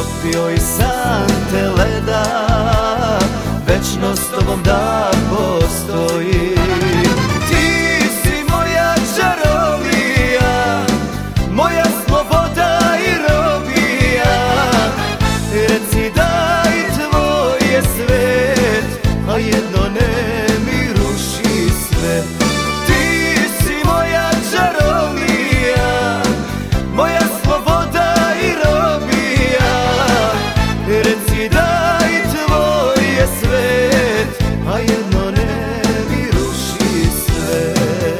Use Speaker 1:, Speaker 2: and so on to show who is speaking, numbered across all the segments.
Speaker 1: otpio i sante leda, večno s tobom da postoji. Ti si moja čarolija, moja sloboda i robija. Reci da i tvoj je svet, a jedno ne mi ruši sve. Ti si moja čarolija, moja sloboda i robija. Reci da i tvoj je svet, a jedno ne mi ruši sve.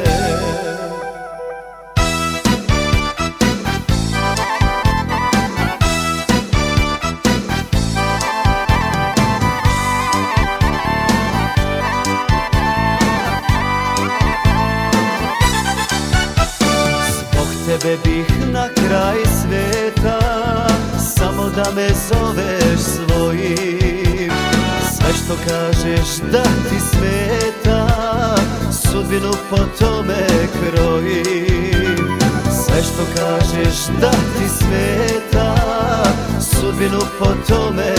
Speaker 1: Tebe bih na kraj sveta, samo da me zoveš svojim. Sve što kažeš da ti smeta, sudbinu po tome krojim. Sve što kažeš da ti smeta, sudbinu po tome